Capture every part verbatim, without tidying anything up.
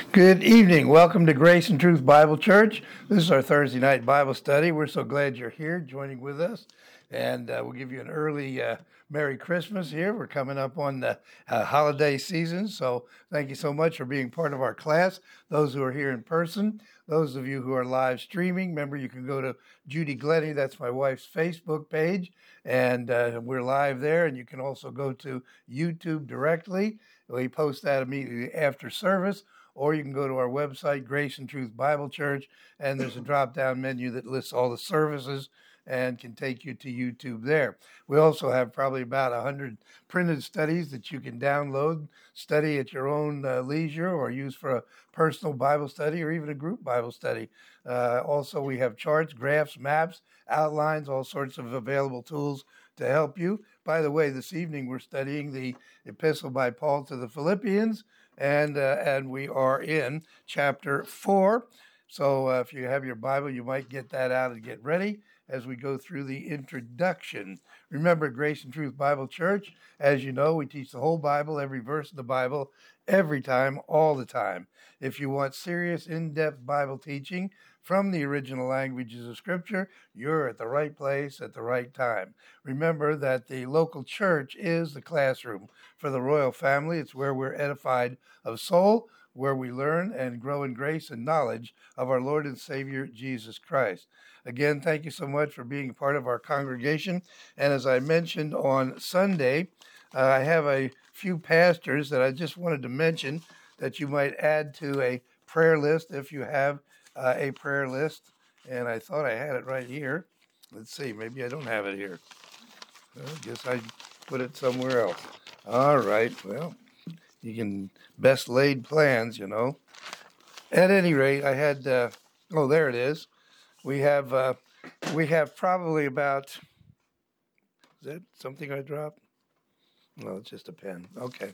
Good evening. Welcome to Grace and Truth Bible Church. This is our Thursday night Bible study. We're so glad you're here joining with us. And uh, we'll give you an early uh, Merry Christmas here. We're coming up on the uh, holiday season. So thank you so much for being part of our class. Those who are here in person, those of you who are live streaming, remember you can go to Judy Glenny, that's my wife's Facebook page, and uh, we're live there. And you can also go to YouTube directly. We post that immediately after service. Or you can go to our website, Grace and Truth Bible Church, and there's a drop-down menu that lists all the services and can take you to YouTube there. We also have probably about one hundred printed studies that you can download, study at your own uh, leisure, or use for a personal Bible study or even a group Bible study. Uh, also, we have charts, graphs, maps, outlines, all sorts of available tools to help you. By the way, this evening we're studying the epistle by Paul to the Philippians, and uh, and we are in chapter four. So uh, if you have your Bible, you might get that out and get ready as we go through the introduction. Remember, Grace and Truth Bible Church, as you know, we teach the whole Bible, every verse of the Bible, every time, all the time. If you want serious, in-depth Bible teaching from the original languages of Scripture, you're at the right place at the right time. Remember that the local church is the classroom for the royal family. It's where we're edified of soul, where we learn and grow in grace and knowledge of our Lord and Savior, Jesus Christ. Again, thank you so much for being part of our congregation. And as I mentioned on Sunday, uh, I have a few pastors that I just wanted to mention that you might add to a prayer list if you have uh, a prayer list. And I thought I had it right here. Let's see, maybe I don't have it here. I guess I put it somewhere else. All right, well, you can best laid plans, you know. At any rate, I had, uh, oh, there it is. We have, uh, we have probably about, is that something I dropped? No, it's just a pen. Okay.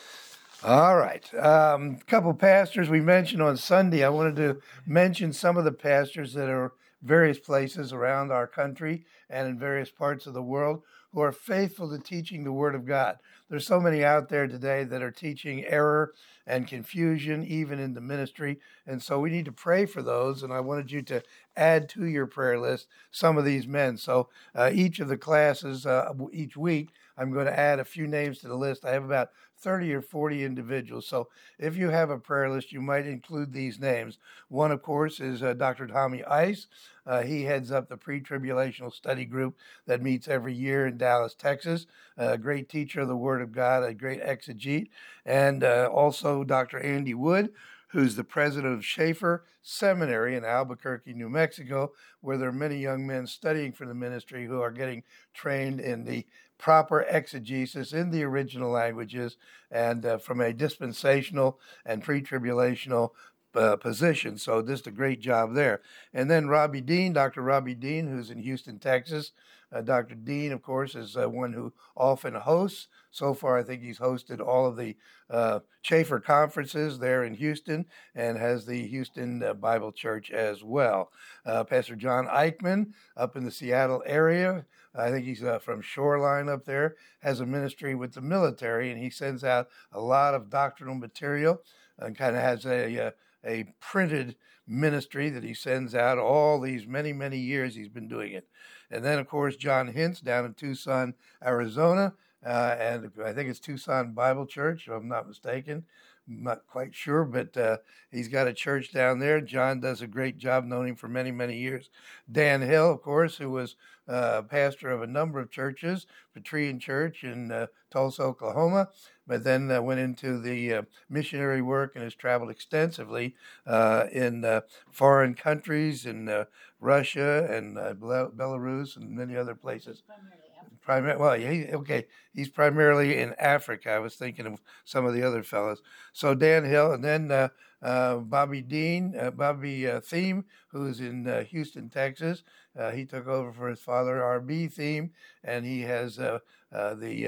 All right. A um, couple pastors we mentioned on Sunday. I wanted to mention some of the pastors that are various places around our country and in various parts of the world who are faithful to teaching the Word of God. There's so many out there today that are teaching error and confusion, even in the ministry. And so we need to pray for those. And I wanted you to add to your prayer list some of these men. So uh, each of the classes, uh, each week, I'm going to add a few names to the list. I have about thirty or forty individuals. So if you have a prayer list, you might include these names. One, of course, is uh, Doctor Tommy Ice. Uh, he heads up the pre-tribulational study group that meets every year in Dallas, Texas. A great teacher of the Word of God, a great exegete. And uh, also Doctor Andy Wood, who's the president of Schaefer Seminary in Albuquerque, New Mexico, where there are many young men studying for the ministry who are getting trained in the proper exegesis in the original languages and uh, from a dispensational and pre-tribulational uh, position. So this is a great job there. And then Robbie Dean, Doctor Robbie Dean, who's in Houston, Texas. Uh, Doctor Dean, of course, is uh, one who often hosts. So far, I think he's hosted all of the uh, Schaefer conferences there in Houston and has the Houston uh, Bible Church as well. Uh, Pastor John Eichman up in the Seattle area. I think he's uh, from Shoreline up there, has a ministry with the military, and he sends out a lot of doctrinal material and kind of has a, a, a printed ministry that he sends out all these many, many years he's been doing it. And then, of course, John Hintz down in Tucson, Arizona, uh, and I think it's Tucson Bible Church, if I'm not mistaken. I'm not quite sure, but uh, he's got a church down there. John does a great job, known him for many, many years. Dan Hill, of course, who was uh, pastor of a number of churches, Petrian Church in uh, Tulsa, Oklahoma, but then uh, went into the uh, missionary work and has traveled extensively uh, in uh, foreign countries, in uh, Russia and uh, Belarus and many other places. Primar- well, he, okay, he's primarily in Africa. I was thinking of some of the other fellows. So Dan Hill, and then uh, uh, Bobby Dean, uh, Bobby uh, Thiem, who's in uh, Houston, Texas. Uh, he took over for his father, R B Thiem, and he has uh, uh, the uh,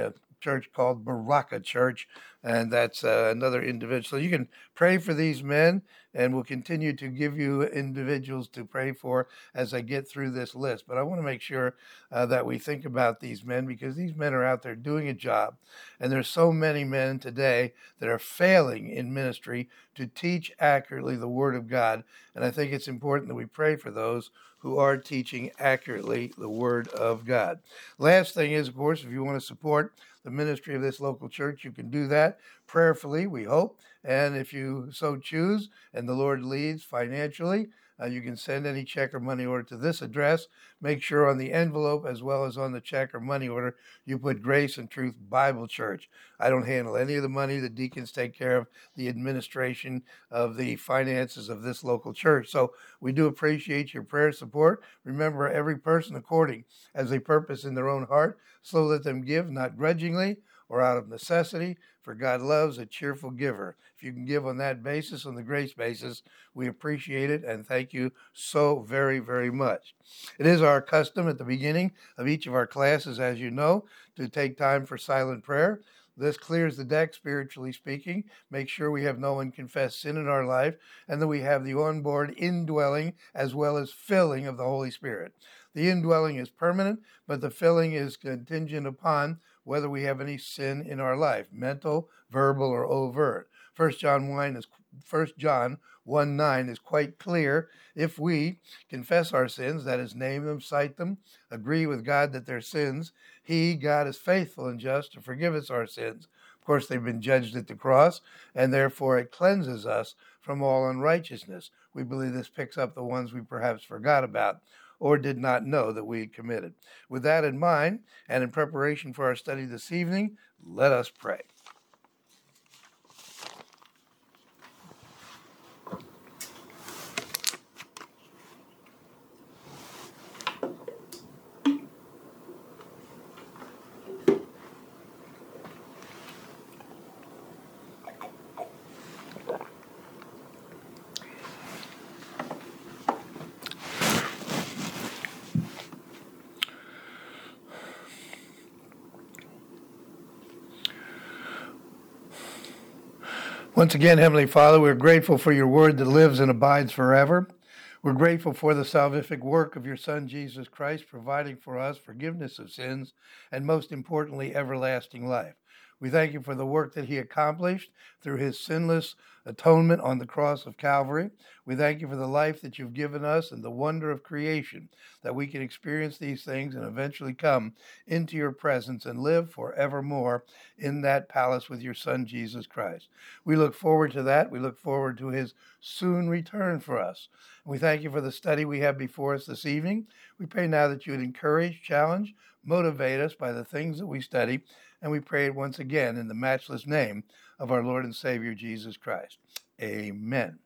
church called Baraka Church, and that's uh, another individual. So you can pray for these men, and we'll continue to give you individuals to pray for as I get through this list. But I want to make sure uh, that we think about these men, because these men are out there doing a job, and there's so many men today that are failing in ministry to teach accurately the Word of God, and I think it's important that we pray for those who are teaching accurately the Word of God. Last thing is, of course, if you want to support the ministry of this local church, you can do that prayerfully, we hope. And if you so choose and the Lord leads financially, uh, you can send any check or money order to this address. Make sure on the envelope as well as on the check or money order, you put Grace and Truth Bible Church. I don't handle any of the money. The deacons take care of the administration of the finances of this local church. So we do appreciate your prayer support. Remember, every person according as a purpose in their own heart, so let them give, not grudgingly or out of necessity, for God loves a cheerful giver. If you can give on that basis, on the grace basis, we appreciate it and thank you so very, very much. It is our custom at the beginning of each of our classes, as you know, to take time for silent prayer. This clears the deck, spiritually speaking. Make sure we have no unconfessed sin in our life, and that we have the onboard indwelling as well as filling of the Holy Spirit. The indwelling is permanent, but the filling is contingent upon whether we have any sin in our life, mental, verbal, or overt. First John one is First John one nine is quite clear. If we confess our sins, that is, name them, cite them, agree with God that they're sins, He, God, is faithful and just to forgive us our sins. Of course, they've been judged at the cross, and therefore it cleanses us from all unrighteousness. We believe this picks up the ones we perhaps forgot about or did not know that we had committed. With that in mind, and in preparation for our study this evening, let us pray. Once again, Heavenly Father, we're grateful for your word that lives and abides forever. We're grateful for the salvific work of your Son, Jesus Christ, providing for us forgiveness of sins and, most importantly, everlasting life. We thank you for the work that he accomplished through his sinless atonement on the cross of Calvary. We thank you for the life that you've given us and the wonder of creation, that we can experience these things and eventually come into your presence and live forevermore in that palace with your Son, Jesus Christ. We look forward to that. We look forward to his soon return for us. We thank you for the study we have before us this evening. We pray now that you would encourage, challenge, motivate us by the things that we study, and we pray it once again in the matchless name of our Lord and Savior, Jesus Christ. Amen.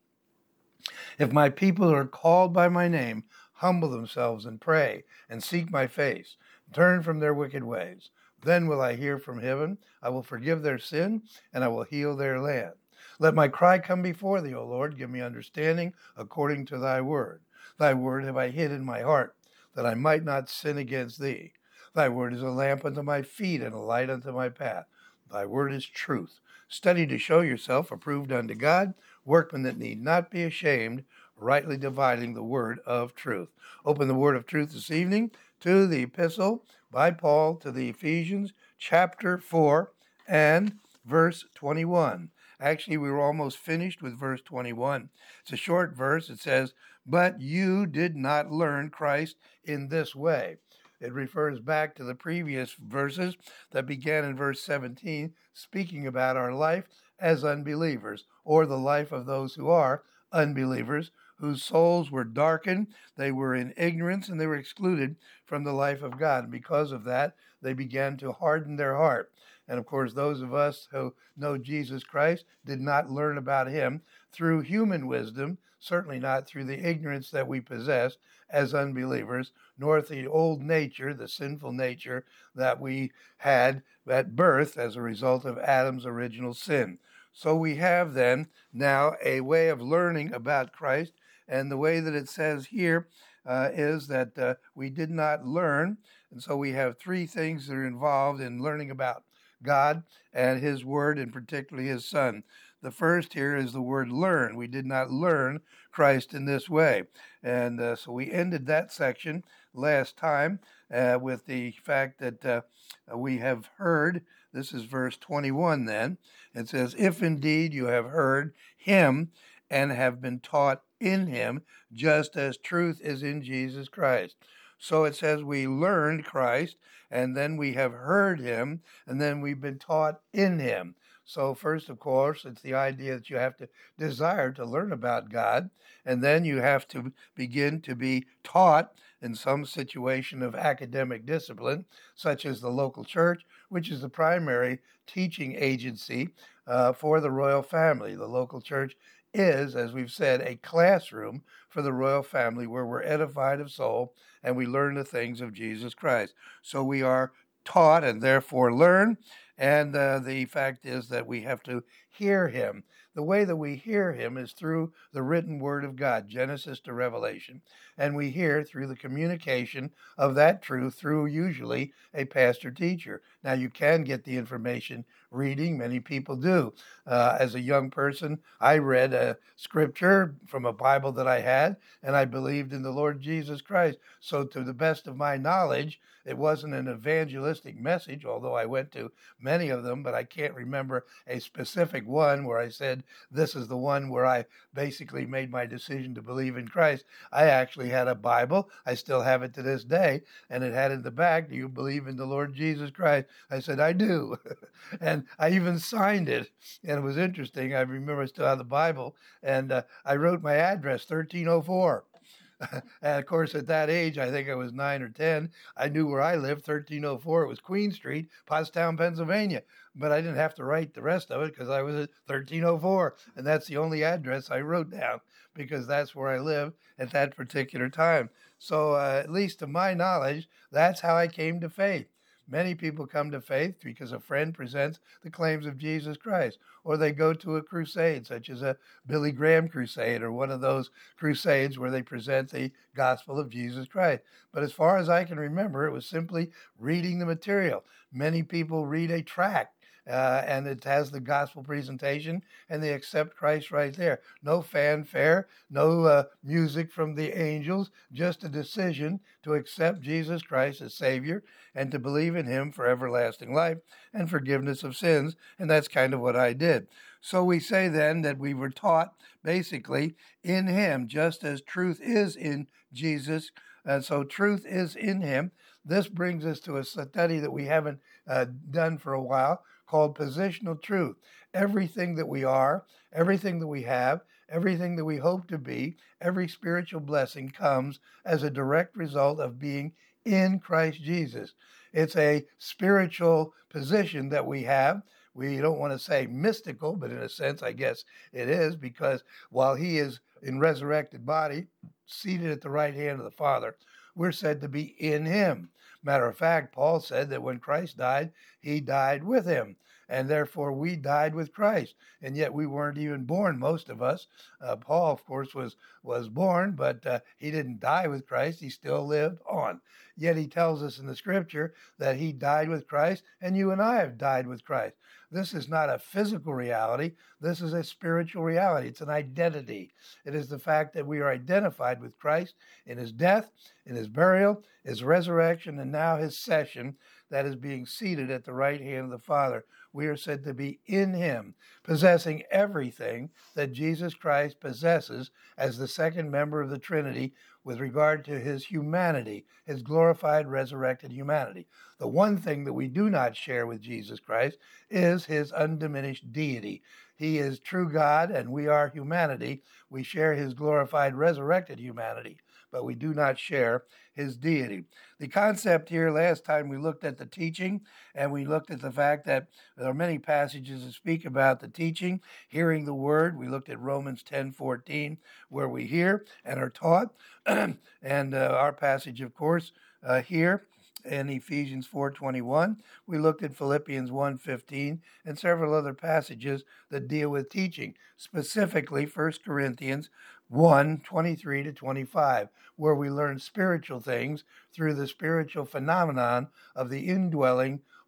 If my people who are called by my name humble themselves and pray and seek my face, turn from their wicked ways, then will I hear from heaven, I will forgive their sin, and I will heal their land. Let my cry come before thee, O Lord. Give me understanding according to thy word. Thy word have I hid in my heart, that I might not sin against thee. Thy word is a lamp unto my feet and a light unto my path. Thy word is truth. Study to show yourself approved unto God, workmen that need not be ashamed, rightly dividing the word of truth. Open the word of truth this evening to the epistle by Paul to the Ephesians, chapter four and verse twenty-one. Actually, we were almost finished with verse twenty-one. It's a short verse. It says, "But you did not learn Christ in this way." It refers back to the previous verses that began in verse seventeen, speaking about our life as unbelievers, or the life of those who are unbelievers, whose souls were darkened, they were in ignorance, and they were excluded from the life of God. And because of that, they began to harden their heart. And of course, those of us who know Jesus Christ did not learn about him through human wisdom, certainly not through the ignorance that we possess as unbelievers, nor the old nature, the sinful nature that we had at birth as a result of Adam's original sin. So we have then now a way of learning about Christ, and the way that it says here uh, is that uh, we did not learn, and so we have three things that are involved in learning about God and his word, and particularly his son. The first here is the word learn. We did not learn Christ in this way. And uh, so we ended that section last time uh, with the fact that uh, we have heard. This is verse twenty-one then. It says, if indeed you have heard him and have been taught in him, just as truth is in Jesus Christ. So it says we learned Christ, and then we have heard him, and then we've been taught in him. So first, of course, it's the idea that you have to desire to learn about God, and then you have to begin to be taught in some situation of academic discipline, such as the local church, which is the primary teaching agency uh, for the royal family. The local church is, as we've said, a classroom for the royal family where we're edified of soul and we learn the things of Jesus Christ. So we are taught and therefore learn. And uh, the fact is that we have to hear him. The way that we hear him is through the written word of God, Genesis to Revelation. And we hear through the communication of that truth through usually a pastor teacher. Now, you can get the information reading. Many people do. Uh, as a young person, I read a scripture from a Bible that I had, and I believed in the Lord Jesus Christ. So to the best of my knowledge, it wasn't an evangelistic message, although I went to many of them, but I can't remember a specific one where I said, this is the one where I basically made my decision to believe in Christ. I actually had a Bible. I still have it to this day. And it had in the back, do you believe in the Lord Jesus Christ? I said, I do. And I even signed it. And it was interesting. I remember I still have the Bible. And uh, I wrote my address, thirteen oh four. And of course, at that age, I think I was nine or ten, I knew where I lived, thirteen oh four. It was Queen Street, Pottstown, Pennsylvania. But I didn't have to write the rest of it because I was at thirteen oh four. And that's the only address I wrote down because that's where I lived at that particular time. So uh, at least to my knowledge, that's how I came to faith. Many people come to faith because a friend presents the claims of Jesus Christ, or they go to a crusade, such as a Billy Graham crusade, or one of those crusades where they present the gospel of Jesus Christ. But as far as I can remember, it was simply reading the material. Many people read a tract. Uh, and it has the gospel presentation, and they accept Christ right there. No fanfare, no uh, music from the angels, just a decision to accept Jesus Christ as Savior and to believe in him for everlasting life and forgiveness of sins. And that's kind of what I did. So we say then that we were taught basically in him, just as truth is in Jesus. And so truth is in him. This brings us to a study that we haven't uh, done for a while, called positional truth. Everything that we are, everything that we have, everything that we hope to be, every spiritual blessing comes as a direct result of being in Christ Jesus. It's a spiritual position that we have. We don't want to say mystical, but in a sense, I guess it is, because while he is in resurrected body, seated at the right hand of the Father, we're said to be in him. Matter of fact, Paul said that when Christ died, he died with him. And therefore, we died with Christ. And yet we weren't even born, most of us. Uh, Paul, of course, was, was born, but uh, he didn't die with Christ. He still lived on. Yet he tells us in the scripture that he died with Christ, and you and I have died with Christ. This is not a physical reality. This is a spiritual reality. It's an identity. It is the fact that we are identified with Christ in his death, in his burial, his resurrection, and now his session that is being seated at the right hand of the Father. We are said to be in him, possessing everything that Jesus Christ possesses as the second member of the Trinity with regard to his humanity, his glorified, resurrected humanity. The one thing that we do not share with Jesus Christ is his undiminished deity. He is true God, and we are humanity. We share his glorified, resurrected humanity, but we do not share his deity. The concept here, last time we looked at the teaching, and we looked at the fact that there are many passages that speak about the teaching, hearing the word. We looked at Romans ten fourteen, where we hear and are taught. And uh, our passage, of course, uh, here in Ephesians four twenty-one. We looked at Philippians one fifteen and several other passages that deal with teaching, specifically First Corinthians one twenty-three to twenty-five, where we learn spiritual things through the spiritual phenomenon of the indwelling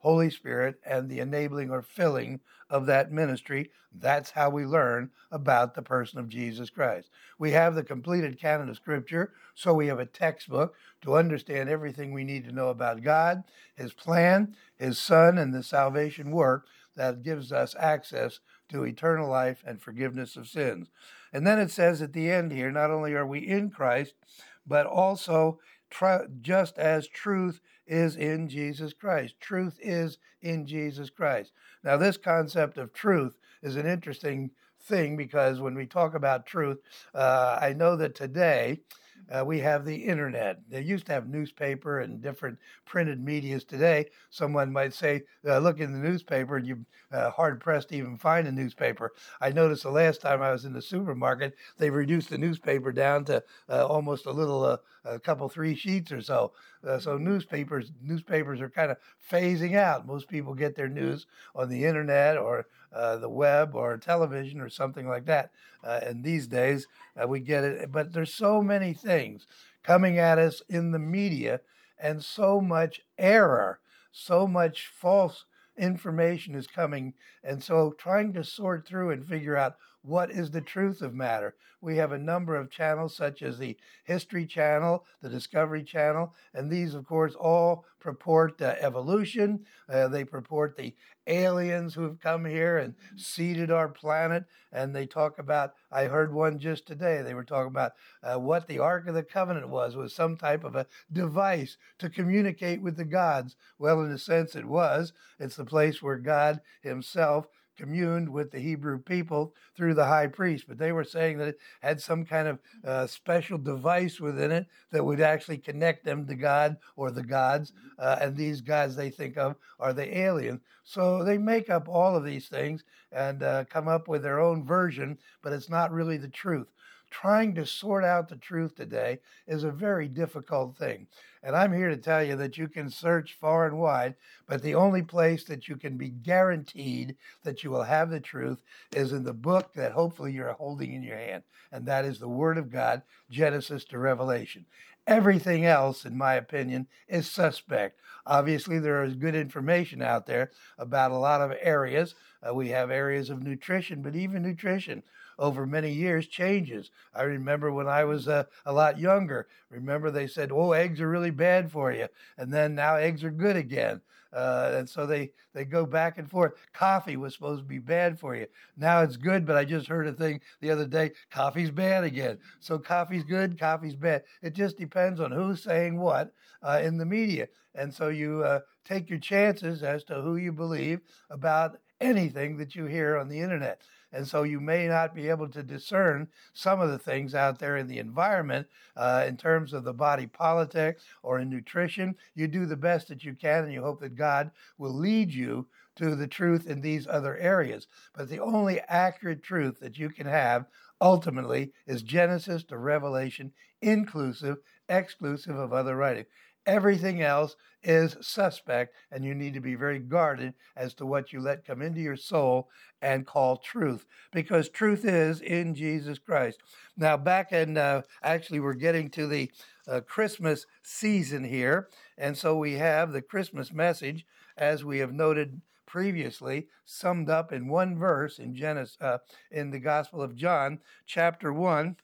Holy Spirit and the enabling or filling of that ministry. That's how we learn about the person of Jesus Christ. We have the completed canon of Scripture, so we have a textbook to understand everything we need to know about God, His plan, His Son, and the salvation work that gives us access to eternal life and forgiveness of sins. And then it says at the end here, not only are we in Christ, but also tr- just as truth is in Jesus Christ. Truth is in Jesus Christ. Now, this concept of truth is an interesting thing because when we talk about truth, uh, I know that today uh, we have the internet. They used to have newspaper and different printed medias. Today, someone might say, uh, look in the newspaper, and you're uh, hard-pressed to even find a newspaper. I noticed the last time I was in the supermarket, they reduced the newspaper down to uh, almost a little, uh, a couple, three sheets or so. Uh, so newspapers newspapers are kind of phasing out. Most people get their news on the internet or uh, the web or television or something like that. Uh, and these days uh, we get it. But there's so many things coming at us in the media and so much error, so much false information is coming. And so trying to sort through and figure out what is the truth of matter. We have a number of channels such as the History Channel, the Discovery Channel, and these, of course, all purport uh, evolution. Uh, they purport the aliens who have come here and seeded our planet. And they talk about, I heard one just today, they were talking about uh, what the Ark of the Covenant was, was some type of a device to communicate with the gods. Well, in a sense it was. It's the place where God himself communed with the Hebrew people through the high priest, but they were saying that it had some kind of uh, special device within it that would actually connect them to God or the gods, uh, and these gods they think of are the alien. So they make up all of these things and uh, come up with their own version, but it's not really the truth. Trying to sort out the truth today is a very difficult thing. And I'm here to tell you that you can search far and wide, but the only place that you can be guaranteed that you will have the truth is in the book that hopefully you're holding in your hand. And that is the Word of God, Genesis to Revelation. Everything else, in my opinion, is suspect. Obviously, there is good information out there about a lot of areas. Uh, we have areas of nutrition, but even nutrition over many years changes. I remember when I was uh, a lot younger, remember they said, oh, eggs are really bad for you. And then now eggs are good again. Uh, and so they, they go back and forth. Coffee was supposed to be bad for you. Now it's good, but I just heard a thing the other day, coffee's bad again. So coffee's good, coffee's bad. It just depends on who's saying what uh, in the media. And so you uh, take your chances as to who you believe about anything that you hear on the internet. And so you may not be able to discern some of the things out there in the environment uh, in terms of the body politic or in nutrition. You do the best that you can, and you hope that God will lead you to the truth in these other areas. But the only accurate truth that you can have ultimately is Genesis to Revelation, inclusive, exclusive of other writing. Everything else is suspect, and you need to be very guarded as to what you let come into your soul and call truth, because truth is in Jesus Christ. Now, back in, uh, actually, we're getting to the uh, Christmas season here, and so we have the Christmas message, as we have noted previously, summed up in one verse in Genesis, uh, in the Gospel of John, chapter one,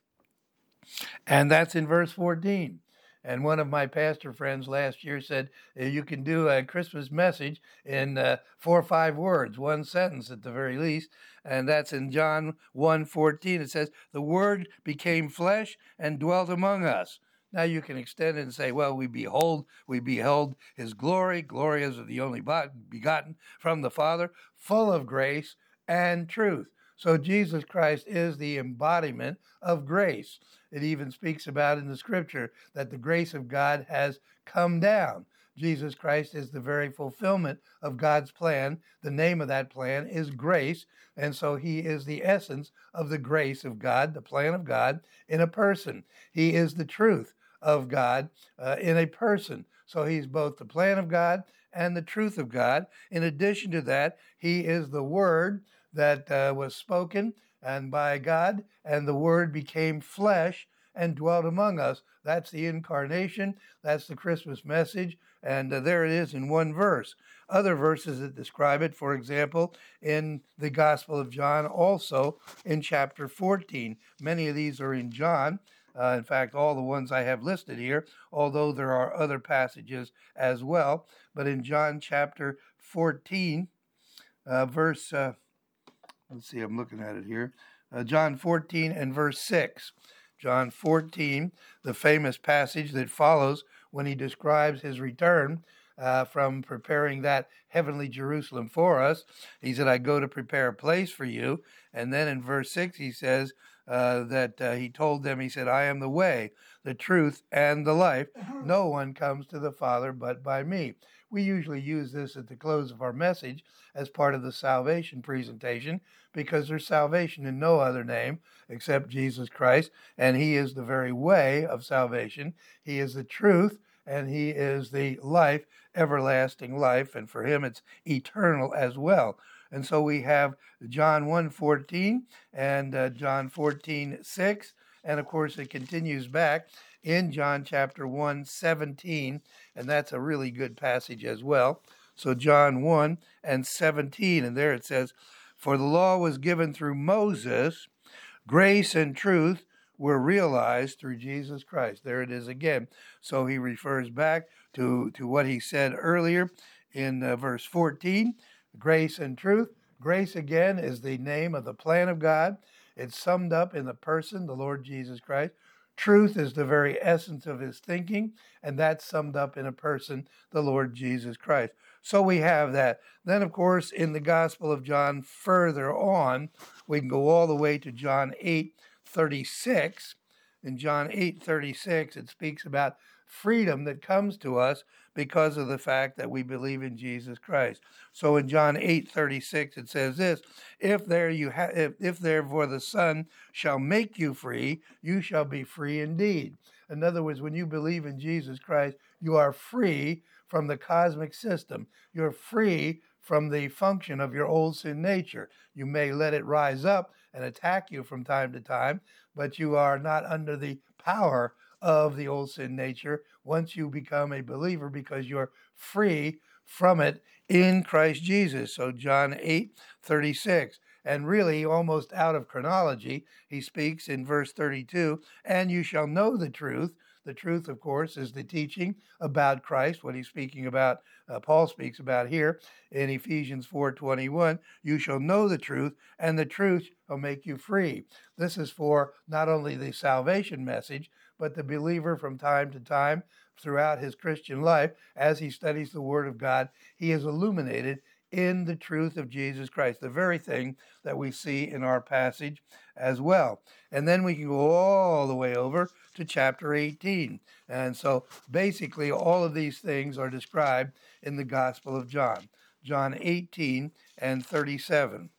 and that's in verse fourteen. And one of my pastor friends last year said, you can do a Christmas message in uh, four or five words, one sentence at the very least. And that's in John one fourteen. It says, the Word became flesh and dwelt among us. Now you can extend it and say, well, we behold, we beheld his glory, glory as of the only begotten from the Father, full of grace and truth. So Jesus Christ is the embodiment of grace. It even speaks about in the scripture that the grace of God has come down. Jesus Christ is the very fulfillment of God's plan. The name of that plan is grace. And so he is the essence of the grace of God, the plan of God in a person. He is the truth of God uh, in a person. So he's both the plan of God and the truth of God. In addition to that, he is the Word that uh, was spoken and by God, and the Word became flesh and dwelt among us. That's the incarnation. That's the Christmas message. And uh, there it is in one verse. Other verses that describe it, for example, in the Gospel of John, also in chapter fourteen. Many of these are in John. Uh, in fact, all the ones I have listed here, although there are other passages as well. But in John chapter fourteen, uh, verse, uh, let's see, I'm looking at it here. Uh, John fourteen and verse six. John fourteen, the famous passage that follows when he describes his return uh, from preparing that heavenly Jerusalem for us. He said, I go to prepare a place for you. And then in verse six, he says uh, that uh, he told them, he said, I am the way, the truth, and the life. No one comes to the Father but by me. We usually use this at the close of our message as part of the salvation presentation because there's salvation in no other name except Jesus Christ, and he is the very way of salvation. He is the truth, and he is the life, everlasting life, and for him it's eternal as well. And so we have John one fourteen and uh, John fourteen six, and of course it continues back in John chapter one seventeen, and that's a really good passage as well. So John one and seventeen, and there it says, for the law was given through Moses, grace and truth were realized through Jesus Christ. There it is again. So he refers back to, to what he said earlier in uh, verse fourteen, grace and truth. Grace, again, is the name of the plan of God. It's summed up in the person, the Lord Jesus Christ. Truth is the very essence of his thinking, and that's summed up in a person, the Lord Jesus Christ. So we have that. Then, of course, in the Gospel of John, further on, we can go all the way to John eight thirty-six. In John eight thirty-six, it speaks about freedom that comes to us because of the fact that we believe in Jesus Christ. So in John eight thirty-six, it says this, if there you ha- if, if therefore the Son shall make you free, you shall be free indeed. In other words, when you believe in Jesus Christ, you are free from the cosmic system. You're free from the function of your old sin nature. You may let it rise up and attack you from time to time, but you are not under the power of the old sin nature once you become a believer because you're free from it in Christ Jesus. So John eight thirty-six. And really, almost out of chronology, he speaks in verse thirty-two, and you shall know the truth. The truth, of course, is the teaching about Christ, what he's speaking about, uh, Paul speaks about here in Ephesians four twenty-one. You shall know the truth, and the truth shall make you free. This is for not only the salvation message, but the believer from time to time throughout his Christian life, as he studies the Word of God, he is illuminated in the truth of Jesus Christ, the very thing that we see in our passage as well. And then we can go all the way over to chapter eighteen. And so basically all of these things are described in the Gospel of John. John eighteen and thirty-seven.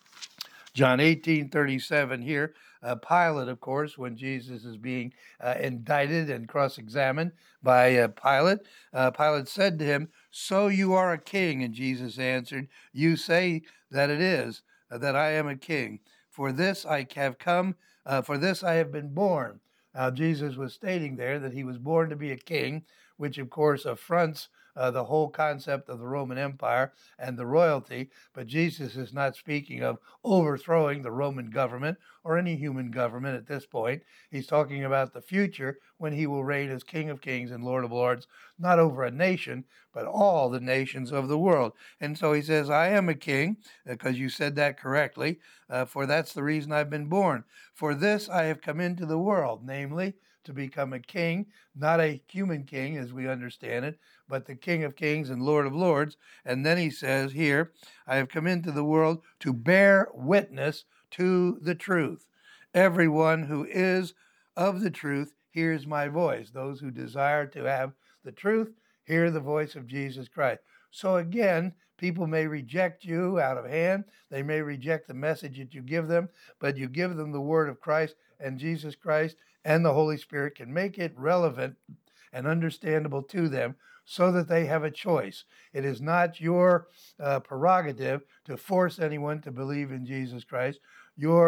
John eighteen thirty-seven here, uh, Pilate, of course, when Jesus is being uh, indicted and cross-examined by uh, Pilate, uh, Pilate said to him, so you are a king? And Jesus answered, you say that it is, uh, that I am a king. For this I have come, uh, for this I have been born. Now, Jesus was stating there that he was born to be a king, which of course affronts uh, the whole concept of the Roman Empire and the royalty. But Jesus is not speaking of overthrowing the Roman government or any human government at this point. He's talking about the future when he will reign as King of Kings and Lord of Lords, not over a nation, but all the nations of the world. And so he says, I am a king, because you said that correctly, uh, for that's the reason I've been born. For this I have come into the world, namely, to become a king, not a human king as we understand it, but the King of Kings and Lord of Lords. And then he says here, I have come into the world to bear witness to the truth. Everyone who is of the truth hears my voice. Those who desire to have the truth hear the voice of Jesus Christ. So again, people may reject you out of hand. They may reject the message that you give them, but you give them the word of Christ, and Jesus Christ and the Holy Spirit can make it relevant and understandable to them so that they have a choice. It is not your uh, prerogative to force anyone to believe in Jesus Christ. Your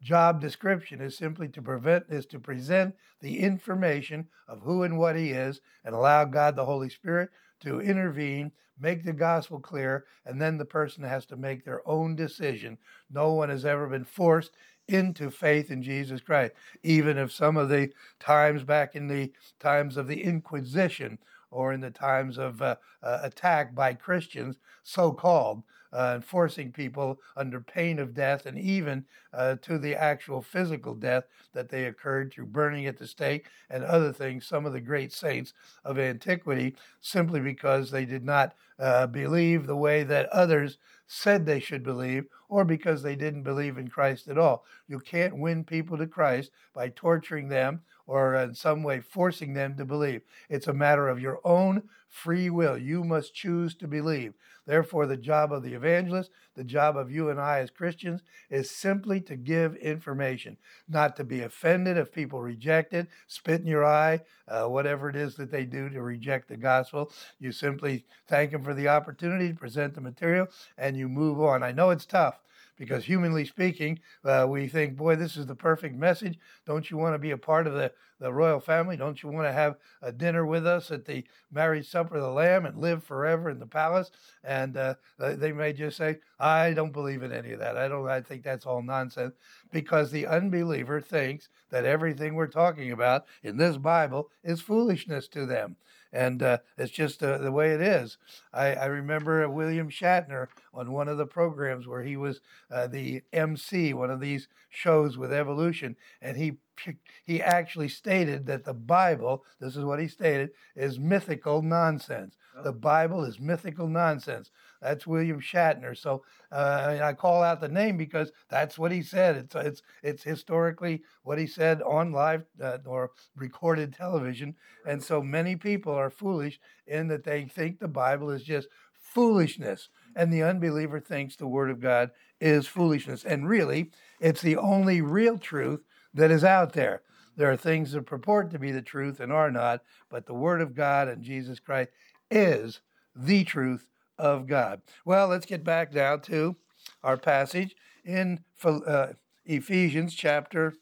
job description is simply to prevent is to present the information of who and what he is and allow God the Holy Spirit to intervene, make the gospel clear, and then the person has to make their own decision. No one has ever been forced into faith in Jesus Christ, even if some of the times back in the times of the Inquisition or in the times of uh, uh, attack by Christians, so-called, uh, forcing people under pain of death and even uh, to the actual physical death that they occurred through burning at the stake and other things, some of the great saints of antiquity, simply because they did not uh, believe the way that others said they should believe, or because they didn't believe in Christ at all. You can't win people to Christ by torturing them or in some way forcing them to believe. It's a matter of your own free will. You must choose to believe. Therefore, the job of the evangelist, the job of you and I as Christians, is simply to give information, not to be offended if people reject it, spit in your eye, uh, whatever it is that they do to reject the gospel. You simply thank them for the opportunity to present the material, and you move on. I know it's tough, because humanly speaking, uh, we think, boy, this is the perfect message. Don't you want to be a part of the, the royal family? Don't you want to have a dinner with us at the marriage supper of the Lamb and live forever in the palace? And uh, they may just say, I don't believe in any of that. I don't. I think that's all nonsense, because the unbeliever thinks that everything we're talking about in this Bible is foolishness to them. And uh, it's just uh, the way it is. I, I remember William Shatner on one of the programs where he was uh, the M C, one of these shows with evolution, and he he actually stated that the Bible, this is what he stated, is mythical nonsense. The Bible is mythical nonsense. That's William Shatner. So uh, I call out the name because that's what he said. It's it's it's historically what he said on live uh, or recorded television. And so many people are foolish in that they think the Bible is just foolishness. And the unbeliever thinks the Word of God is foolishness. And really, it's the only real truth that is out there. There are things that purport to be the truth and are not, but the Word of God and Jesus Christ is the truth of God. Well, let's get back now to our passage in uh, Ephesians chapter,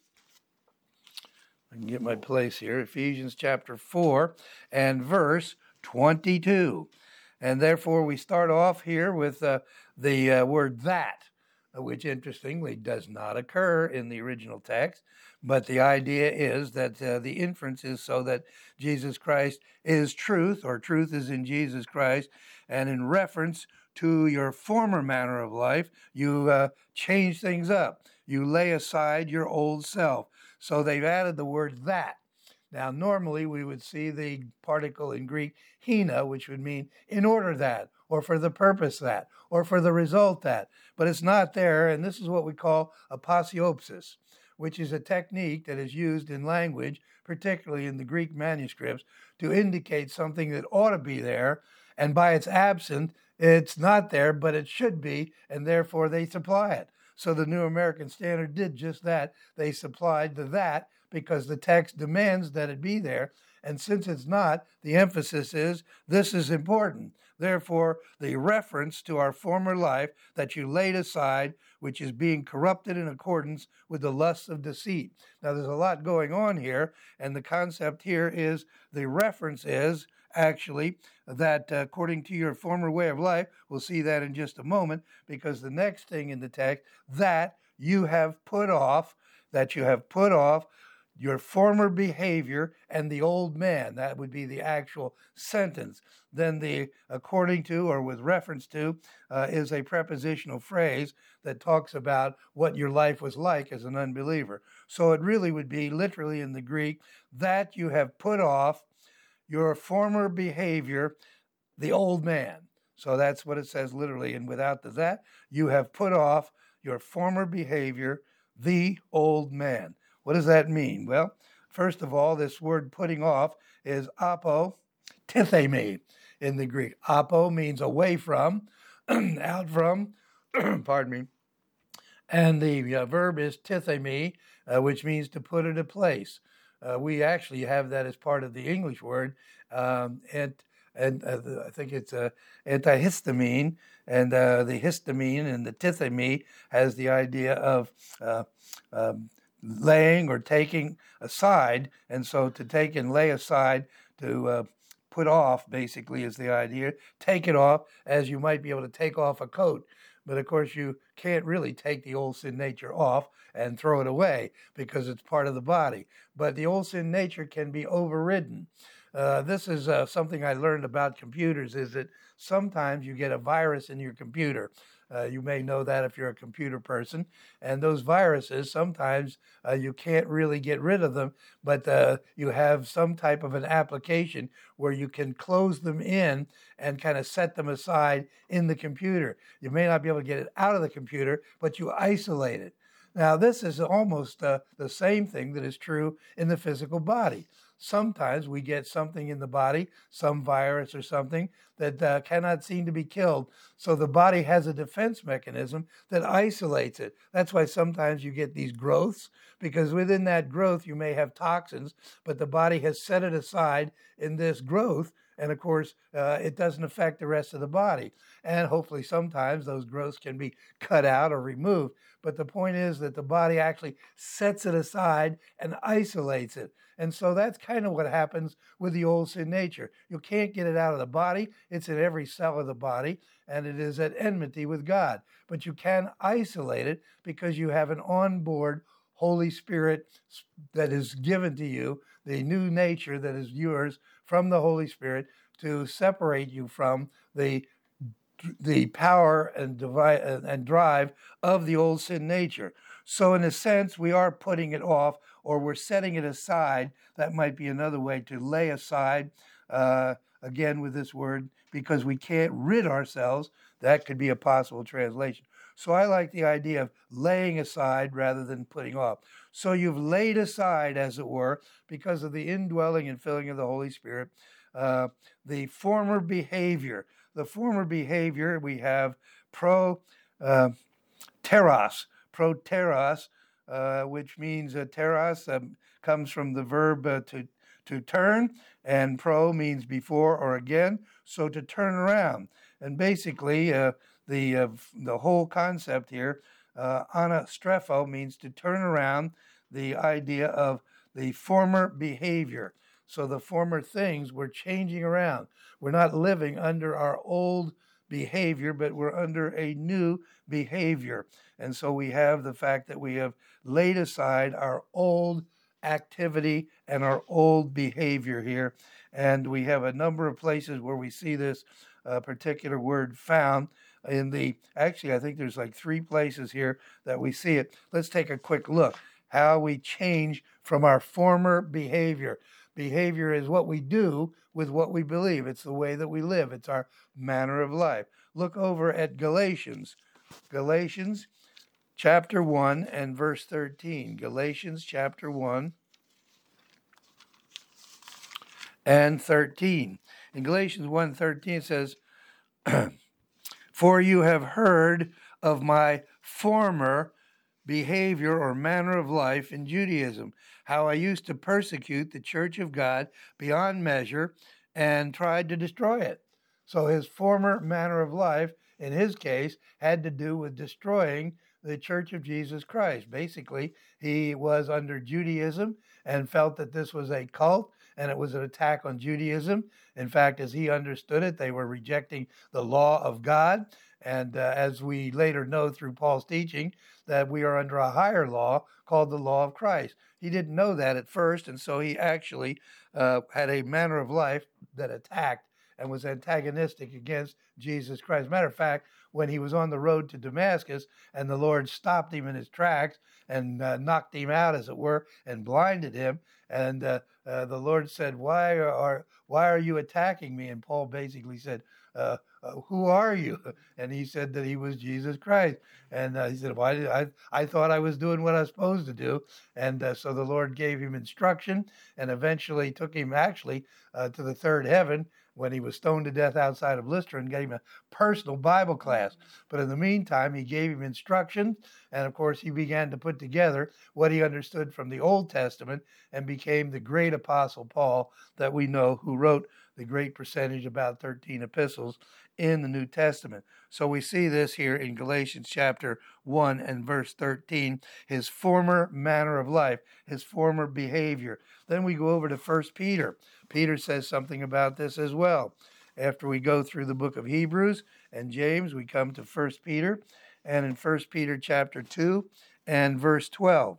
I can get my place here, Ephesians chapter four and verse twenty-two. And therefore we start off here with uh, the uh, word that, which interestingly does not occur in the original text. But the idea is that uh, the inference is so that Jesus Christ is truth, or truth is in Jesus Christ. And in reference to your former manner of life, you uh, change things up. You lay aside your old self. So they've added the word that. Now, normally we would see the particle in Greek, hina, which would mean in order that, or for the purpose that, or for the result that. But it's not there, and this is what we call aposiopesis, which is a technique that is used in language, particularly in the Greek manuscripts, to indicate something that ought to be there, and by its absence, it's not there, but it should be, and therefore they supply it. So the New American Standard did just that. They supplied the that because the text demands that it be there. And since it's not, the emphasis is this is important. Therefore, the reference to our former life that you laid aside, which is being corrupted in accordance with the lusts of deceit. Now, there's a lot going on here, and the concept here is the reference is actually that uh, according to your former way of life, we'll see that in just a moment, because the next thing in the text, that you have put off, that you have put off your former behavior and the old man. That would be the actual sentence. Then the according to or with reference to uh, is a prepositional phrase that talks about what your life was like as an unbeliever. So it really would be literally in the Greek that you have put off your former behavior, the old man. So that's what it says literally. And without the that, you have put off your former behavior, the old man. What does that mean? Well, first of all, this word putting off is apo tithemi in the Greek. Apo means away from, out from, pardon me. And the uh, verb is tithemi, uh, which means to put at a place. Uh, we actually have that as part of the English word. Um, and and uh, the, I think it's uh, antihistamine, and uh, the histamine and the tithamy has the idea of uh, um, laying or taking aside, and so to take and lay aside, to uh, put off, basically, is the idea. Take it off, as you might be able to take off a coat. But of course, you can't really take the old sin nature off and throw it away because it's part of the body. But the old sin nature can be overridden. Uh, this is uh, something I learned about computers, is that sometimes you get a virus in your computer. Uh, you may know that if you're a computer person. And those viruses, sometimes uh, you can't really get rid of them, but uh, you have some type of an application where you can close them in and kind of set them aside in the computer. You may not be able to get it out of the computer, but you isolate it. Now, this is almost uh, the same thing that is true in the physical body. Sometimes we get something in the body, some virus or something, that uh, cannot seem to be killed. So the body has a defense mechanism that isolates it. That's why sometimes you get these growths, because within that growth you may have toxins, but the body has set it aside in this growth. And of course, uh, it doesn't affect the rest of the body. And hopefully sometimes those growths can be cut out or removed. But the point is that the body actually sets it aside and isolates it. And so that's kind of what happens with the old sin nature. You can't get it out of the body. It's in every cell of the body, and it is at enmity with God. But you can isolate it because you have an onboard Holy Spirit that is given to you, the new nature that is yours from the Holy Spirit to separate you from the the power and, divide, and drive of the old sin nature. So in a sense, we are putting it off, or we're setting it aside. That might be another way to lay aside, uh, again with this word, because we can't rid ourselves. That could be a possible translation. So I like the idea of laying aside rather than putting off. So you've laid aside, as it were, because of the indwelling and filling of the Holy Spirit, uh, the former behavior. The former behavior, we have pro uh, teros, pro teros, uh, which means uh, teros um, comes from the verb uh, to to turn, and pro means before or again, so to turn around. And basically, uh, the uh, the whole concept here, uh, anastrepho, means to turn around, the idea of the former behavior. So the former things we're changing around. We're not living under our old behavior, but we're under a new behavior. And so we have the fact that we have laid aside our old activity and our old behavior here. And we have a number of places where we see this uh, particular word found in the, actually, I think there's like three places here that we see it. Let's take a quick look. How we change from our former behavior. Behavior is what we do with what we believe. It's the way that we live. It's our manner of life. Look over at Galatians. Galatians chapter one and verse thirteen. Galatians chapter one and thirteen. In Galatians one thirteen it says, "For you have heard of my former behavior or manner of life in Judaism, how I used to persecute the church of God beyond measure and tried to destroy it." So his former manner of life, in his case, had to do with destroying the Church of Jesus Christ. Basically, he was under Judaism and felt that this was a cult and it was an attack on Judaism. In fact, as he understood it, they were rejecting the law of God. And uh, as we later know through Paul's teaching, that we are under a higher law called the law of Christ. He didn't know that at first, and so he actually uh, had a manner of life that attacked and was antagonistic against Jesus Christ. Matter of fact, when he was on the road to Damascus and the Lord stopped him in his tracks and uh, knocked him out, as it were, and blinded him, and uh, uh, the Lord said, why are why are you attacking me? And Paul basically said, uh, uh, who are you? And he said that he was Jesus Christ. And uh, he said, why did I, I thought I was doing what I was supposed to do. And uh, so the Lord gave him instruction and eventually took him actually uh, to the third heaven when he was stoned to death outside of Lystra, and gave him a personal Bible class. But in the meantime, he gave him instruction. And of course, he began to put together what he understood from the Old Testament and became the great apostle Paul that we know, who wrote the great percentage, about thirteen epistles in the New Testament. So we see this here in Galatians chapter one and verse thirteen, his former manner of life, his former behavior. Then we go over to First Peter. Peter says something about this as well. After we go through the book of Hebrews and James, we come to First Peter, and in First Peter chapter two and verse twelve.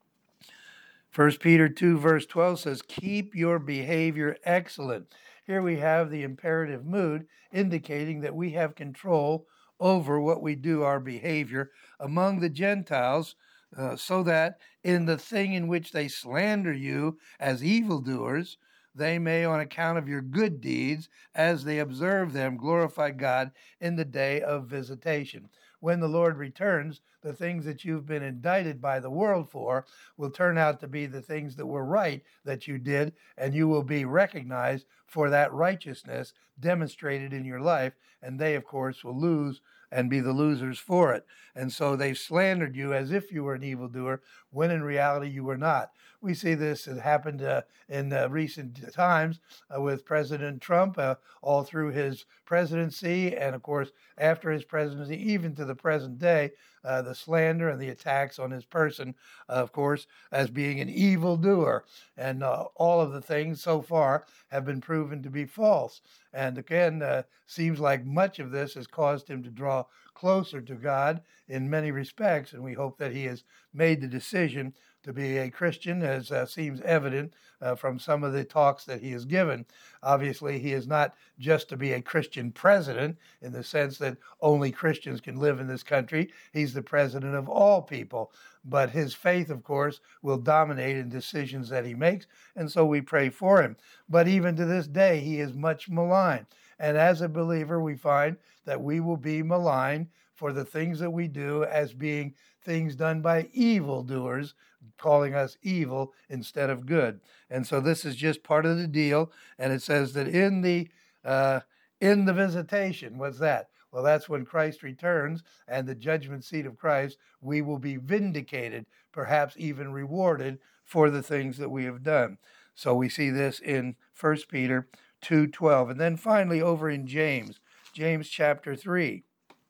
First Peter two verse twelve says, keep your behavior excellent. Here we have the imperative mood indicating that we have control over what we do, our behavior among the Gentiles, uh, so that in the thing in which they slander you as evildoers, they may, on account of your good deeds, as they observe them, glorify God in the day of visitation. When the Lord returns, the things that you've been indicted by the world for will turn out to be the things that were right that you did, and you will be recognized for that righteousness demonstrated in your life, and they, of course, will lose and be the losers for it. And so they slandered you as if you were an evildoer, when in reality you were not. We see this has happened uh, in uh, recent times uh, with President Trump, uh, all through his presidency, and of course after his presidency, even to the present day, uh, the slander and the attacks on his person, uh, of course, as being an evildoer. And uh, all of the things so far have been proven to be false. And again, uh, seems like much of this has caused him to draw closer to God in many respects, and we hope that he has made the decision to be a Christian, as uh, seems evident uh, from some of the talks that he has given. Obviously, he is not just to be a Christian president in the sense that only Christians can live in this country. He's the president of all people. But his faith, of course, will dominate in decisions that he makes, and so we pray for him. But even to this day, he is much maligned. And as a believer, we find that we will be maligned for the things that we do as being things done by evildoers, calling us evil instead of good. And so this is just part of the deal. And it says that in the uh, in the visitation, what's that? Well, that's when Christ returns and the judgment seat of Christ, we will be vindicated, perhaps even rewarded for the things that we have done. So we see this in First Peter two twelve. And then finally over in James, James chapter three,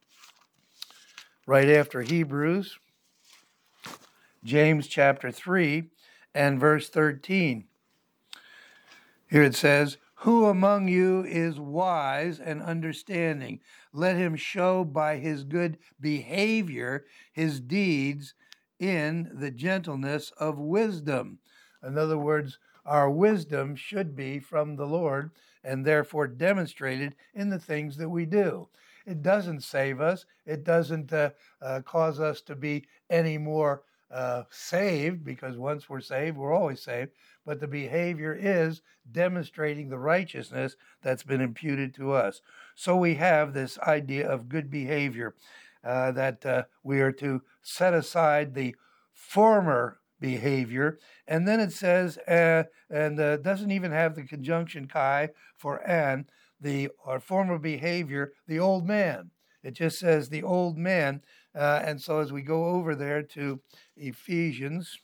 right after Hebrews, James chapter three and verse thirteen. Here it says, who among you is wise and understanding? Let him show by his good behavior his deeds in the gentleness of wisdom. In other words, our wisdom should be from the Lord and therefore demonstrated in the things that we do. It doesn't save us. It doesn't uh, uh, cause us to be any more uh, saved, because once we're saved, we're always saved. But the behavior is demonstrating the righteousness that's been imputed to us. So we have this idea of good behavior, uh, that uh, we are to set aside the former behavior. And then it says, uh, and uh, doesn't even have the conjunction kai for an, the or former behavior, the old man. It just says the old man. Uh, and so as we go over there to Ephesians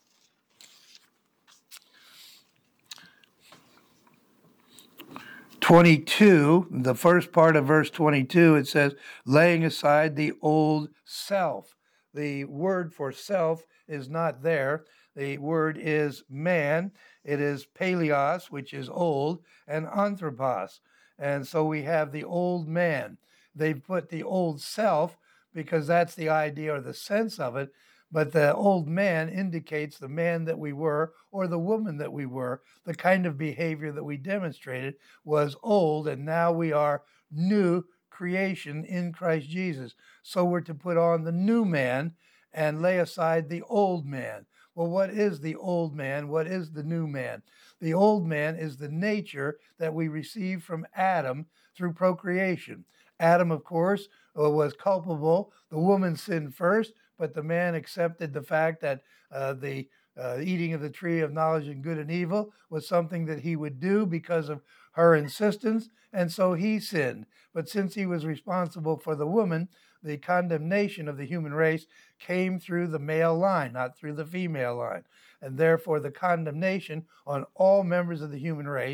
twenty-two, the first part of verse twenty-two, it says, laying aside the old self. The word for self is not there. The word is man. It is paleos, which is old, and anthropos. And so we have the old man. They've put the old self because that's the idea or the sense of it. But the old man indicates the man that we were or the woman that we were. The kind of behavior that we demonstrated was old, and now we are new creation in Christ Jesus. So we're to put on the new man and lay aside the old man. Well, what is the old man? What is the new man? The old man is the nature that we receive from Adam through procreation. Adam, of course, was culpable. The woman sinned first, but the man accepted the fact that uh, the uh, eating of the tree of knowledge of good and evil was something that he would do because of her insistence, and so he sinned. But since he was responsible for the woman, the condemnation of the human race came through the male line, not through the female line. And therefore, the condemnation on all members of the human race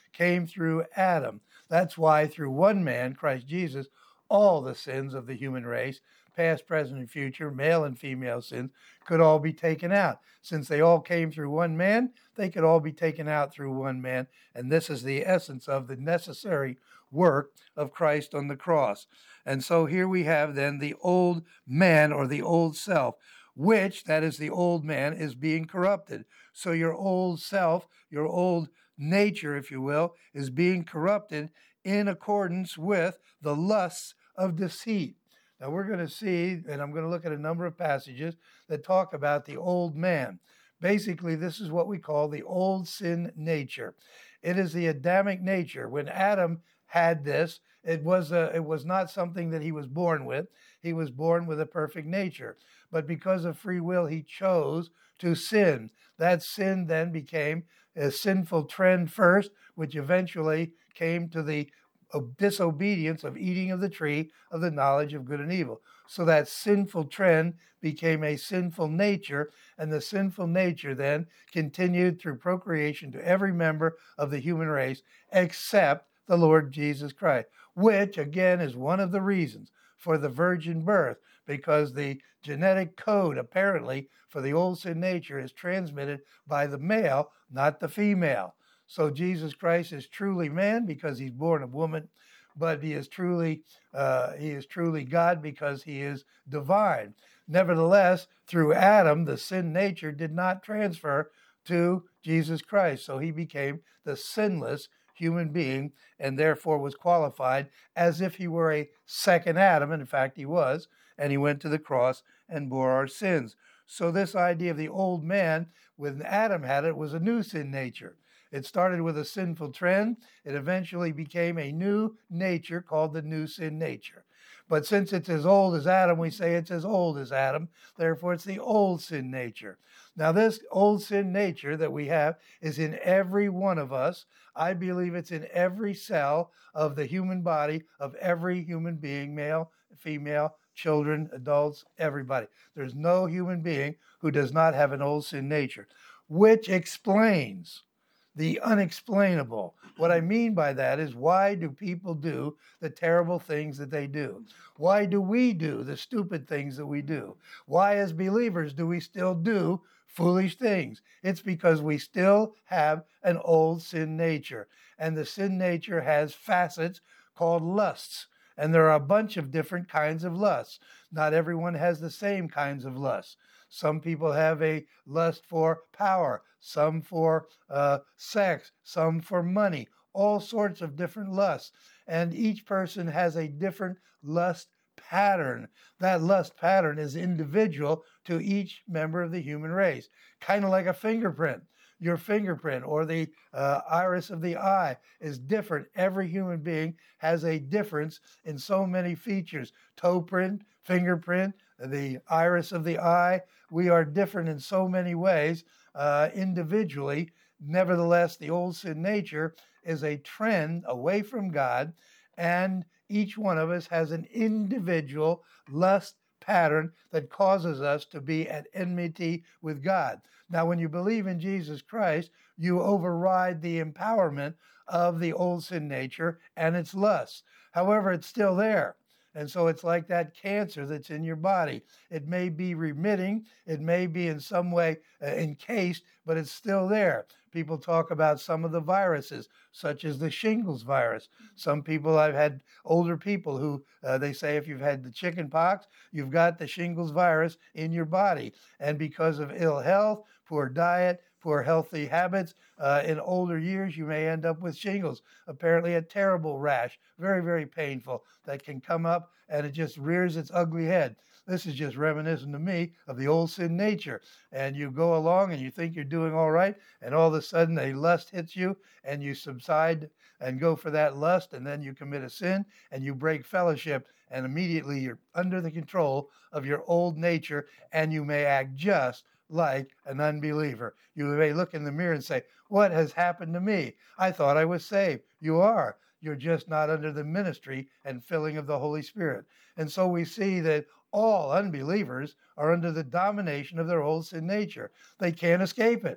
came through Adam. That's why through one man, Christ Jesus, all the sins of the human race, past, present, and future, male and female sins, could all be taken out. Since they all came through one man, they could all be taken out through one man. And this is the essence of the necessary work of Christ on the cross. And so here we have then the old man, or the old self, which, that is the old man, is being corrupted. So your old self, your old nature, if you will, is being corrupted in accordance with the lusts of deceit. Now we're going to see, and I'm going to look at a number of passages that talk about the old man. Basically, this is what we call the old sin nature. It is the Adamic nature. When Adam had this, it was a, it was not something that he was born with. He was born with a perfect nature. But because of free will, he chose to sin. That sin then became a sinful trend first, which eventually came to the disobedience of eating of the tree of the knowledge of good and evil. So that sinful trend became a sinful nature, and the sinful nature then continued through procreation to every member of the human race except the Lord Jesus Christ, which again is one of the reasons for the virgin birth, because the genetic code apparently for the old sin nature is transmitted by the male, not the female. So Jesus Christ is truly man because he's born of woman, but he is truly uh, he is truly God because he is divine. Nevertheless, through Adam, the sin nature did not transfer to Jesus Christ. So he became the sinless human being and therefore was qualified as if he were a second Adam. And in fact, he was. And he went to the cross and bore our sins. So this idea of the old man, when Adam had it, was a new sin nature. It started with a sinful trend. It eventually became a new nature called the new sin nature. But since it's as old as Adam, we say it's as old as Adam. Therefore, it's the old sin nature. Now, this old sin nature that we have is in every one of us. I believe it's in every cell of the human body of every human being, male, female, children, adults, everybody. There's no human being who does not have an old sin nature, which explains the unexplainable. What I mean by that is, why do people do the terrible things that they do? Why do we do the stupid things that we do? Why, as believers, do we still do foolish things? It's because we still have an old sin nature. And the sin nature has facets called lusts. And there are a bunch of different kinds of lusts. Not everyone has the same kinds of lusts. Some people have a lust for power, some for uh, sex, some for money, all sorts of different lusts. And each person has a different lust pattern. That lust pattern is individual to each member of the human race, kind of like a fingerprint. Your fingerprint or the uh, iris of the eye is different. Every human being has a difference in so many features. Toe print, fingerprint, the iris of the eye. We are different in so many ways uh, individually. Nevertheless, the old sin nature is a trend away from God, and each one of us has an individual lust pattern that causes us to be at enmity with God. Now, when you believe in Jesus Christ, you override the empowerment of the old sin nature and its lusts. However, it's still there. And so it's like that cancer that's in your body. It may be remitting, it may be in some way uh, encased, but it's still there. People talk about some of the viruses, such as the shingles virus. Some people, I've had older people who, uh, they say if you've had the chicken pox, you've got the shingles virus in your body. And because of ill health, poor diet, poor healthy habits, uh, in older years, you may end up with shingles. Apparently a terrible rash, very, very painful, that can come up and it just rears its ugly head. This is just reminiscent to me of the old sin nature. And you go along and you think you're doing all right, and all of a sudden a lust hits you and you subside and go for that lust, and then you commit a sin and you break fellowship, and immediately you're under the control of your old nature, and you may act just like an unbeliever. You may look in the mirror and say, what has happened to me? I thought I was saved. You are. You're just not under the ministry and filling of the Holy Spirit. And so we see that all unbelievers are under the domination of their old sin nature. They can't escape it.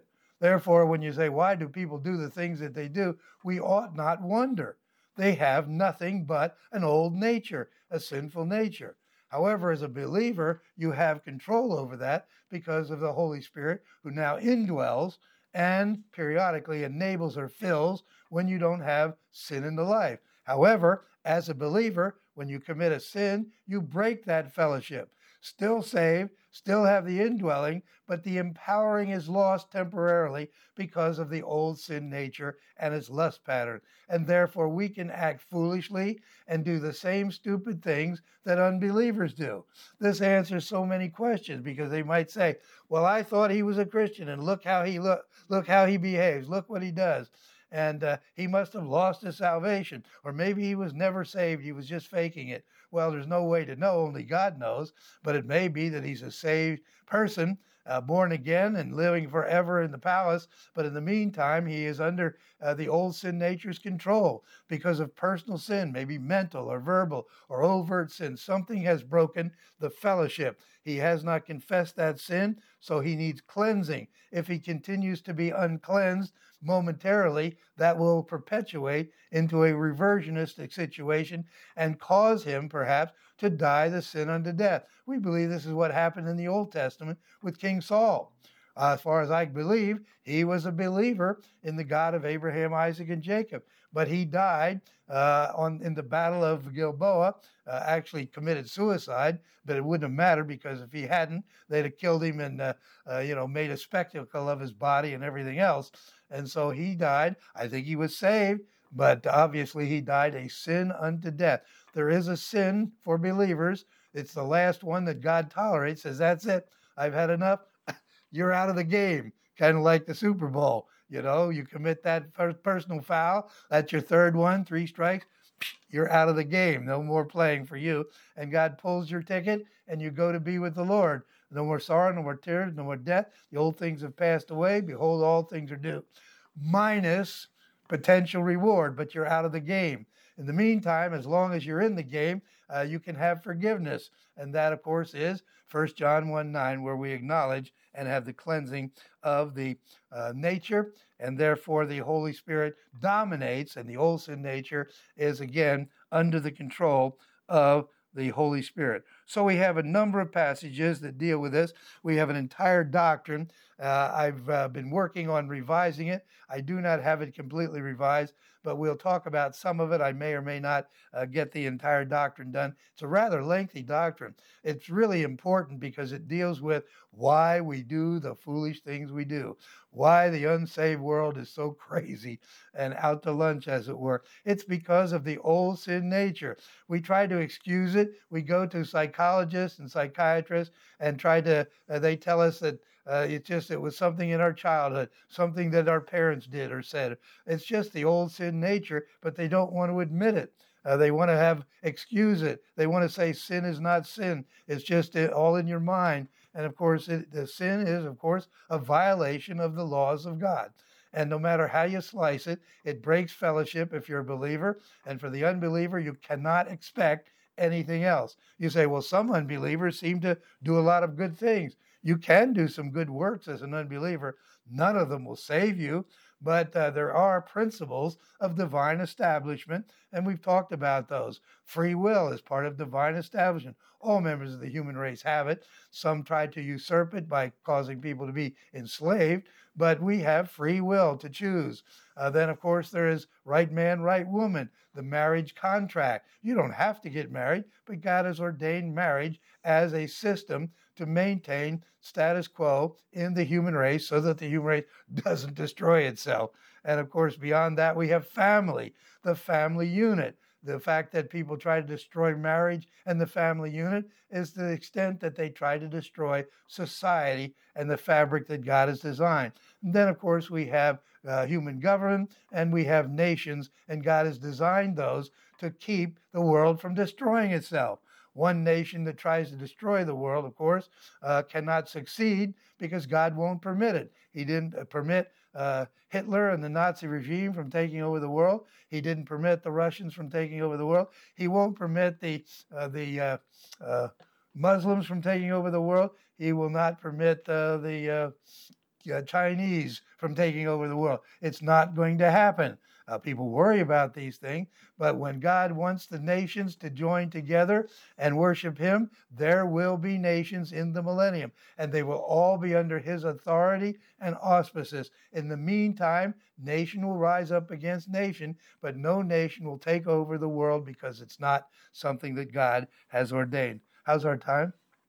Therefore, when you say, why do people do the things that they do? We ought not wonder. They have nothing but an old nature, a sinful nature. However, as a believer, you have control over that because of the Holy Spirit who now indwells and periodically enables or fills when you don't have sin in the life. However, as a believer, when you commit a sin, you break that fellowship. Still saved, still have the indwelling, but the empowering is lost temporarily because of the old sin nature and its lust pattern. And therefore we can act foolishly and do the same stupid things that unbelievers do. This answers so many questions because they might say, well, I thought he was a Christian and look how he look, look how he behaves, look what he does. And uh, he must have lost his salvation. Or maybe he was never saved, he was just faking it. Well, there's no way to know, only God knows. But it may be that he's a saved person, uh, born again and living forever in the palace. But in the meantime, he is under uh, the old sin nature's control because of personal sin, maybe mental or verbal or overt sin. Something has broken the fellowship. He has not confessed that sin, so he needs cleansing. If he continues to be uncleansed momentarily, that will perpetuate into a reversionistic situation and cause him perhaps to die the sin unto death. We believe this is what happened in the Old Testament with King Saul. Uh, as far as I believe, he was a believer in the God of Abraham, Isaac, and Jacob. But he died uh, on in the Battle of Gilboa, uh, actually committed suicide, but it wouldn't have mattered because if he hadn't, they'd have killed him and uh, uh, you know made a spectacle of his body and everything else. And so he died. I think he was saved, but obviously he died a sin unto death. There is a sin for believers. It's the last one that God tolerates, says, that's it. I've had enough. You're out of the game. Kind of like the Super Bowl. You know, you commit that first personal foul. That's your third one, three strikes. You're out of the game. No more playing for you. And God pulls your ticket and you go to be with the Lord. No more sorrow, no more tears, no more death. The old things have passed away. Behold, all things are new. Minus potential reward, but you're out of the game. In the meantime, as long as you're in the game, uh, you can have forgiveness. And that, of course, is First John one nine, where we acknowledge and have the cleansing of the uh, nature. And therefore, the Holy Spirit dominates, and the old sin nature is, again, under the control of the Holy Spirit. So we have a number of passages that deal with this. We have an entire doctrine. Uh, I've uh, been working on revising it. I do not have it completely revised, but we'll talk about some of it. I may or may not uh, get the entire doctrine done. It's a rather lengthy doctrine. It's really important because it deals with why we do the foolish things we do, why the unsaved world is so crazy and out to lunch, as it were. It's because of the old sin nature. We try to excuse it. We go to psychologists and psychiatrists and try to, uh, they tell us that Uh, it's just, it was something in our childhood, something that our parents did or said. It's just the old sin nature, but they don't want to admit it. Uh, they want to have, excuse it. They want to say sin is not sin. It's just uh, all in your mind. And of course, it, the sin is, of course, a violation of the laws of God. And no matter how you slice it, it breaks fellowship if you're a believer. And for the unbeliever, you cannot expect anything else. You say, well, some unbelievers seem to do a lot of good things. You can do some good works as an unbeliever. None of them will save you, but uh, there are principles of divine establishment, and we've talked about those. Free will is part of divine establishment. All members of the human race have it. Some try to usurp it by causing people to be enslaved, but we have free will to choose. Uh, then, of course, there is right man, right woman, the marriage contract. You don't have to get married, but God has ordained marriage as a system to maintain status quo in the human race so that the human race doesn't destroy itself. And of course, beyond that, we have family, the family unit. The fact that people try to destroy marriage and the family unit is the extent that they try to destroy society and the fabric that God has designed. And then, of course, we have uh, human government and we have nations, and God has designed those to keep the world from destroying itself. One nation that tries to destroy the world, of course, uh, cannot succeed because God won't permit it. He didn't uh, permit uh, Hitler and the Nazi regime from taking over the world. He didn't permit the Russians from taking over the world. He won't permit the uh, the uh, uh, Muslims from taking over the world. He will not permit uh, the uh, uh, Chinese from taking over the world. It's not going to happen. Uh, people worry about these things, but when God wants the nations to join together and worship him, there will be nations in the millennium, and they will all be under his authority and auspices. In the meantime, nation will rise up against nation, but no nation will take over the world because it's not something that God has ordained. How's our time?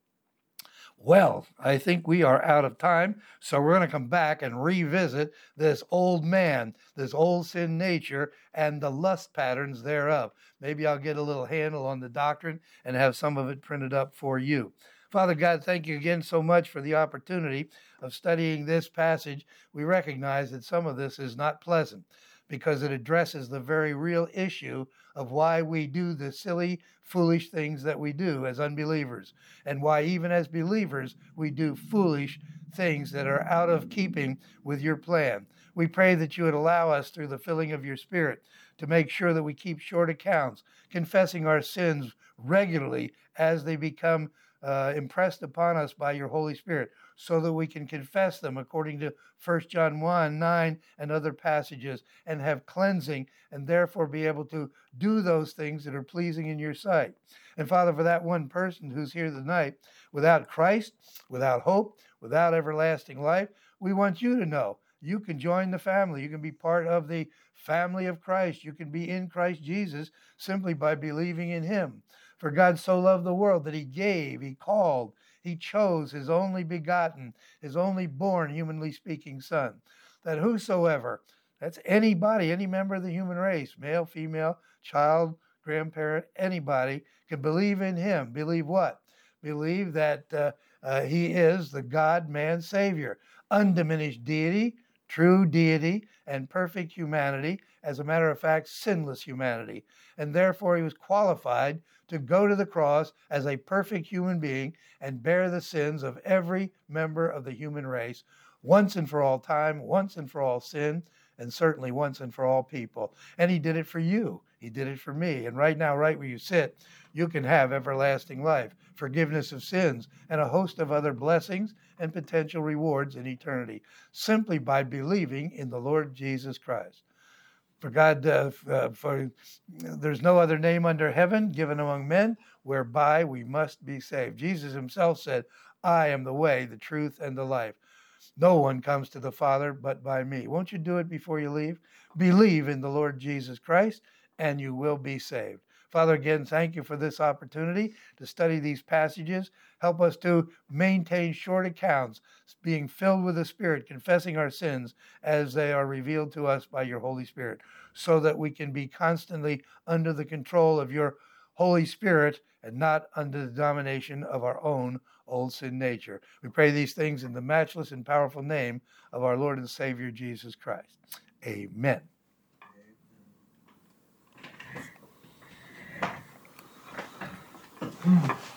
Well, I think we are out of time, so we're going to come back and revisit this old man, this old sin nature, and the lust patterns thereof. Maybe I'll get a little handle on the doctrine and have some of it printed up for you. Father God, thank you again so much for the opportunity of studying this passage. We recognize that some of this is not pleasant because it addresses the very real issue of why we do the silly, foolish things that we do as unbelievers, and why even as believers we do foolish things that are out of keeping with your plan. We pray that you would allow us through the filling of your Spirit to make sure that we keep short accounts, confessing our sins regularly as they become uh, impressed upon us by your Holy Spirit, so that we can confess them according to First John one, nine, and other passages, and have cleansing, and therefore be able to do those things that are pleasing in your sight. And Father, for that one person who's here tonight, without Christ, without hope, without everlasting life, we want you to know you can join the family. You can be part of the family of Christ. You can be in Christ Jesus simply by believing in him. For God so loved the world that he gave, he called, he chose his only begotten, his only born, humanly speaking, son, that whosoever, that's anybody, any member of the human race, male, female, child, grandparent, anybody, can believe in him. Believe what? Believe that uh, uh, he is the God-man Savior, undiminished deity, true deity, and perfect humanity, as a matter of fact, sinless humanity. And therefore he was qualified to go to the cross as a perfect human being and bear the sins of every member of the human race, once and for all time, once and for all sin, and certainly once and for all people. And he did it for you. He did it for me. And right now, right where you sit, you can have everlasting life, forgiveness of sins, and a host of other blessings and potential rewards in eternity, simply by believing in the Lord Jesus Christ. For God, uh, uh, for there's no other name under heaven given among men whereby we must be saved. Jesus himself said, I am the way, the truth, and the life. No one comes to the Father but by me. Won't you do it before you leave? Believe in the Lord Jesus Christ, and you will be saved. Father, again, thank you for this opportunity to study these passages. Help us to maintain short accounts, being filled with the Spirit, confessing our sins as they are revealed to us by your Holy Spirit, so that we can be constantly under the control of your Holy Spirit and not under the domination of our own old sin nature. We pray these things in the matchless and powerful name of our Lord and Savior, Jesus Christ. Amen. Hmm.